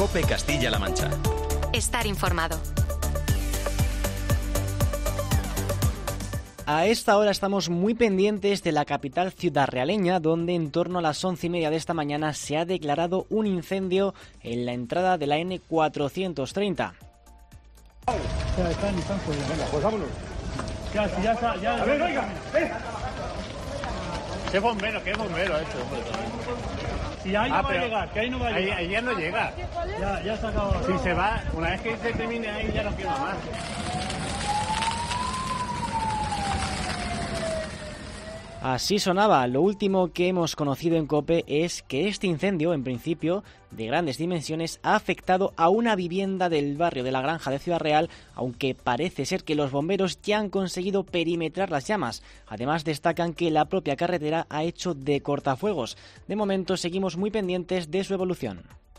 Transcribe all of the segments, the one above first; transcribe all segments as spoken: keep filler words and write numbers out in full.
COPE Castilla-La Mancha. Estar informado. A esta hora estamos muy pendientes de la capital ciudadrealeña, donde en torno a las once y media de esta mañana se ha declarado un incendio en la entrada de la ene cuatrocientos treinta. Ya están, están, pues, venga, pues vámonos. Ya, ya está, ya. A ver, oiga, ven. ¿Qué bombero, qué bombero ha hecho, hombre? Si ahí ah, no va a llegar, que ahí no va a llegar. Ahí, ahí ya no llega. Ya, ya se acabó. Si se va, una vez que se termine ahí ya no quema más. Así sonaba. Lo último que hemos conocido en COPE es que este incendio, en principio, de grandes dimensiones, ha afectado a una vivienda del barrio de La Granja de Ciudad Real, aunque parece ser que los bomberos ya han conseguido perimetrar las llamas. Además, destacan que la propia carretera ha hecho de cortafuegos. De momento, seguimos muy pendientes de su evolución.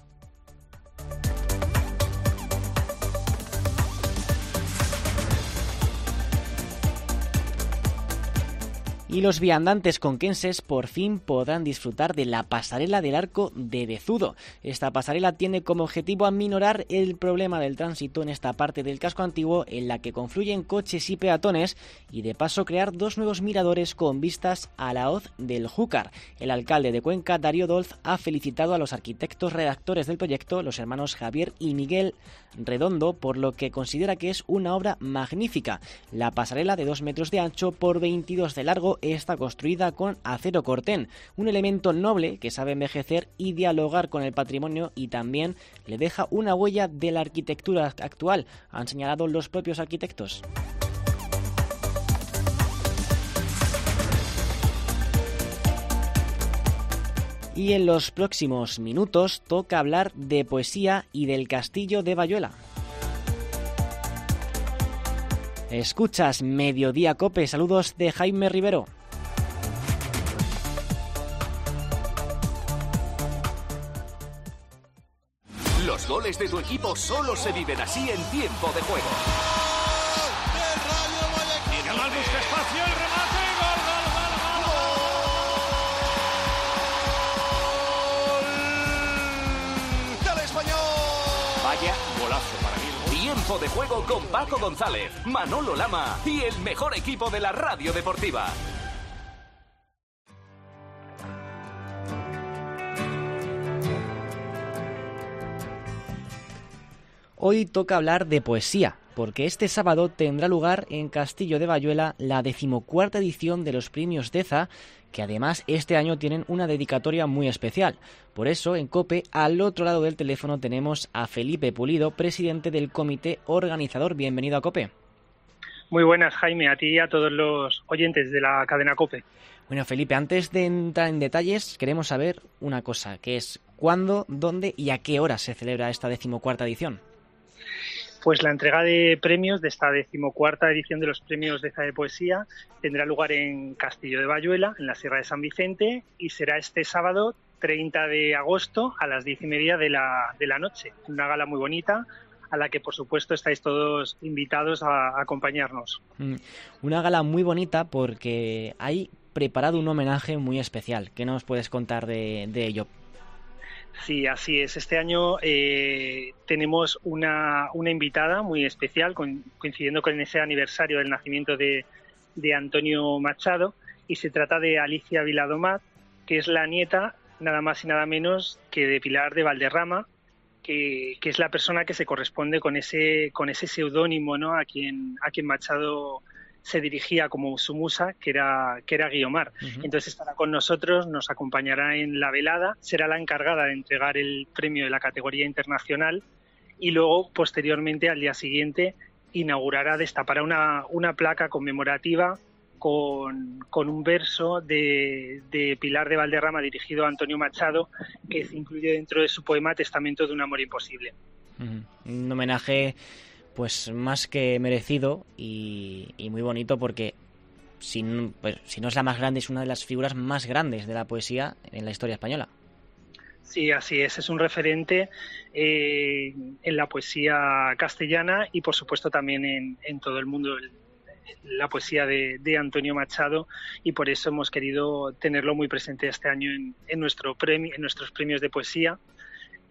Y los viandantes conquenses por fin podrán disfrutar de la pasarela del Arco de Bezudo. Esta pasarela tiene como objetivo aminorar el problema del tránsito en esta parte del casco antiguo en la que confluyen coches y peatones y de paso crear dos nuevos miradores con vistas a la hoz del Júcar. El alcalde de Cuenca, Darío Dolz, ha felicitado a los arquitectos redactores del proyecto, los hermanos Javier y Miguel Redondo, por lo que considera que es una obra magnífica. La pasarela de dos metros de ancho por veintidós de largo está construida con acero cortén, un elemento noble que sabe envejecer y dialogar con el patrimonio y también le deja una huella de la arquitectura actual, han señalado los propios arquitectos. Y en los próximos minutos toca hablar de poesía y del castillo de Bayuela. Escuchas Mediodía COPE, saludos de Jaime Rivero. Los goles de tu equipo solo se viven así en tiempo de juego. Tiene mal, busca espacio, el remate, gol, gol, gol, gol. ¡Del Español! Vaya golazo para mí. Tiempo de juego con Paco González, Manolo Lama y el mejor equipo de la radio deportiva. Hoy toca hablar de poesía, porque este sábado tendrá lugar en Castillo de Bayuela la decimocuarta edición de los premios Deza, que además este año tienen una dedicatoria muy especial. Por eso, en COPE, al otro lado del teléfono tenemos a Felipe Pulido, presidente del comité organizador. Bienvenido a COPE. Muy buenas, Jaime, a ti y a todos los oyentes de la cadena COPE. Bueno, Felipe, antes de entrar en detalles, queremos saber una cosa, que es cuándo, dónde y a qué hora se celebra esta decimocuarta edición. Pues la entrega de premios de esta decimocuarta edición de los premios Deza de Poesía tendrá lugar en Castillo de Bayuela, en la Sierra de San Vicente, y será este sábado treinta de agosto a las diez y media de la, de la noche. Una gala muy bonita a la que, por supuesto, estáis todos invitados a, a acompañarnos. Una gala muy bonita porque hay preparado un homenaje muy especial. ¿Qué nos puedes contar de, de ello? Sí, así es. Este año eh, tenemos una, una invitada muy especial, con, coincidiendo con ese aniversario del nacimiento de, de Antonio Machado, y se trata de Alicia Viladomat, que es la nieta, nada más y nada menos, que de Pilar de Valderrama, que, que es la persona que se corresponde con ese, con ese seudónimo, ¿no?, a quien, a quien Machado se dirigía como su musa, que era, que era Guiomar. Uh-huh. Entonces estará con nosotros, nos acompañará en la velada, será la encargada de entregar el premio de la categoría internacional y luego, posteriormente, al día siguiente, inaugurará, destapará una, una placa conmemorativa con, con un verso de, de Pilar de Valderrama dirigido a Antonio Machado, que se incluye dentro de su poema Testamento de un amor imposible. Uh-huh. Un homenaje pues más que merecido y, y muy bonito porque si, pues, si no es la más grande, es una de las figuras más grandes de la poesía en la historia española. Sí, así es, es un referente eh, en la poesía castellana y por supuesto también en, en todo el mundo, el, la poesía de, de Antonio Machado, y por eso hemos querido tenerlo muy presente este año en, en, nuestro premio, en nuestros premios de poesía.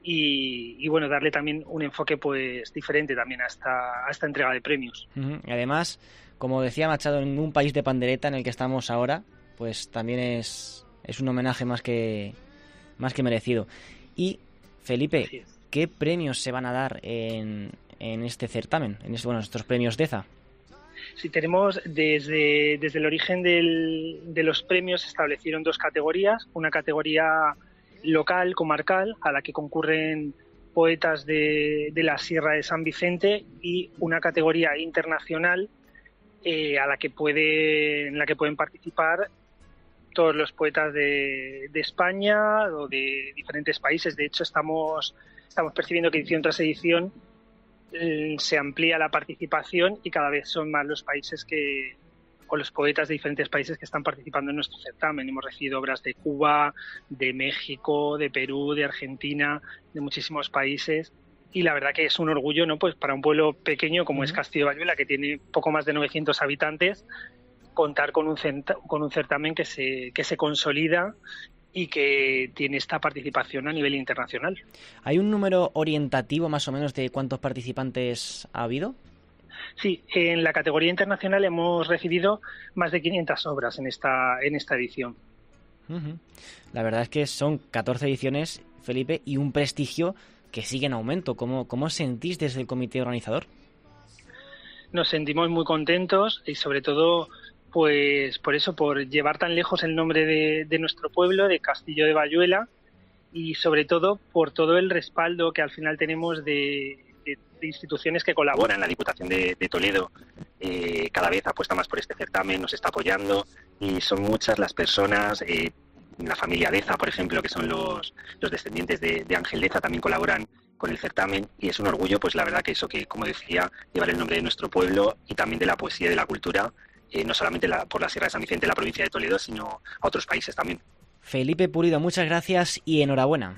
y, y bueno, darle también un enfoque pues diferente también a esta, a esta entrega de premios. Uh-huh. Y además, como decía Machado, en un país de pandereta en el que estamos ahora, pues también es, es un homenaje más que, más que merecido. Y, Felipe, ¿qué premios se van a dar en, en este certamen, en este, bueno, estos premios DEZA? Sí, tenemos desde, desde el origen del, de los premios se establecieron dos categorías, una categoría local, comarcal, a la que concurren poetas de, de la Sierra de San Vicente, y una categoría internacional eh, a la que puede, en la que pueden participar todos los poetas de, de España o de diferentes países. De hecho, estamos, estamos percibiendo que edición tras edición eh, se amplía la participación y cada vez son más los países que, o los poetas de diferentes países que están participando en nuestro certamen. Hemos recibido obras de Cuba, de México, de Perú, de Argentina, de muchísimos países. Y la verdad que es un orgullo, ¿no? Pues para un pueblo pequeño como uh-huh. es Castillo de Bayuela, que tiene poco más de novecientos habitantes, contar con un, centa- con un certamen que se, que se consolida y que tiene esta participación a nivel internacional. ¿Hay un número orientativo más o menos de cuántos participantes ha habido? Sí, en la categoría internacional hemos recibido más de quinientas obras en esta, en esta edición. Uh-huh. La verdad es que son catorce ediciones, Felipe, y un prestigio que sigue en aumento. ¿Cómo, cómo os sentís desde el comité organizador? Nos sentimos muy contentos y sobre todo pues por eso, por llevar tan lejos el nombre de, de nuestro pueblo, de Castillo de Bayuela, y sobre todo por todo el respaldo que al final tenemos de, de, de instituciones que colaboran. La Diputación de, de Toledo eh, cada vez apuesta más por este certamen, nos está apoyando, y son muchas las personas, eh, la familia Deza, por ejemplo, que son los, los descendientes de, de Ángel Deza, también colaboran con el certamen, y es un orgullo, pues la verdad que eso, que como decía, llevar el nombre de nuestro pueblo y también de la poesía y de la cultura, eh, no solamente la, por la Sierra de San Vicente, la provincia de Toledo, sino a otros países también. Felipe Pulido, muchas gracias y enhorabuena.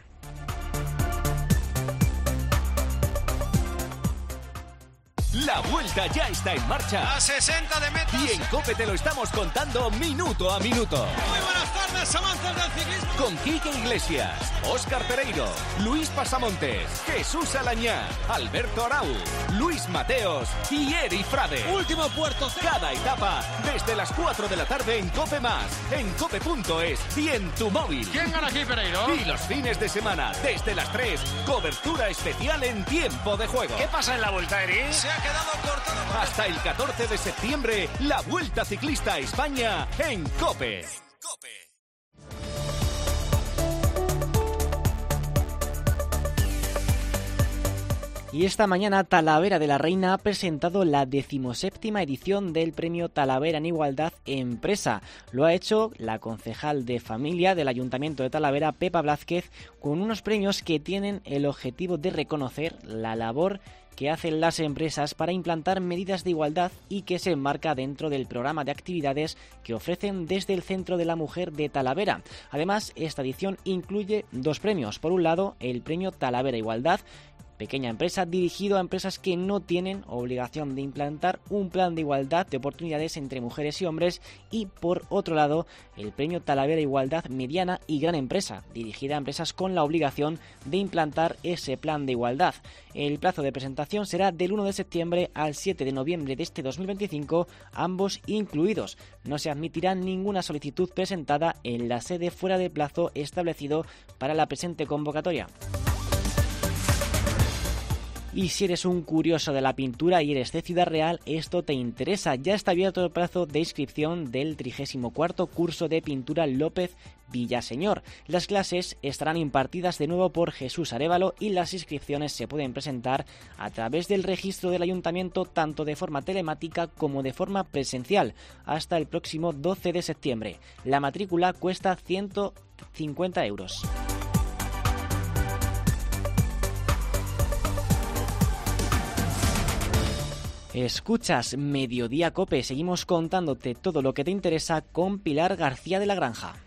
La vuelta ya está en marcha. A sesenta de metros. Y en COPE te lo estamos contando minuto a minuto. Muy buenas tardes, amantes del ciclismo. Con Quique Iglesias, Óscar Pereiro, Luis Pasamontes, Jesús Alañá, Alberto Arau, Luis Mateos y Eri Frade. Último puerto. Cada etapa desde las cuatro de la tarde en COPE Más, en cope punto es y en tu móvil. ¿Quién gana aquí, Pereiro? Y los fines de semana, desde las tres, cobertura especial en tiempo de juego. ¿Qué pasa en la vuelta, Eri? Se ha quedado cortado. Hasta el catorce de septiembre, la Vuelta Ciclista a España en COPE. Y esta mañana Talavera de la Reina ha presentado la decimoséptima edición del premio Talavera en Igualdad Empresa. Lo ha hecho la concejal de Familia del Ayuntamiento de Talavera, Pepa Blázquez, con unos premios que tienen el objetivo de reconocer la labor que hacen las empresas para implantar medidas de igualdad y que se enmarca dentro del programa de actividades que ofrecen desde el Centro de la Mujer de Talavera. Además, esta edición incluye dos premios. Por un lado, el premio Talavera Igualdad, pequeña empresa dirigido a empresas que no tienen obligación de implantar un plan de igualdad de oportunidades entre mujeres y hombres, y por otro lado el premio Talavera Igualdad mediana y gran empresa dirigida a empresas con la obligación de implantar ese plan de igualdad. El plazo de presentación será del uno de septiembre al siete de noviembre de este dos mil veinticinco, ambos incluidos. No se admitirá ninguna solicitud presentada en la sede fuera del plazo establecido para la presente convocatoria. Y si eres un curioso de la pintura y eres de Ciudad Real, esto te interesa. Ya está abierto el plazo de inscripción del trigésimo cuarto curso de pintura López Villaseñor. Las clases estarán impartidas de nuevo por Jesús Arévalo y las inscripciones se pueden presentar a través del registro del ayuntamiento tanto de forma telemática como de forma presencial hasta el próximo doce de septiembre. La matrícula cuesta ciento cincuenta euros. Escuchas Mediodía Cope, seguimos contándote todo lo que te interesa con Pilar García de la Granja.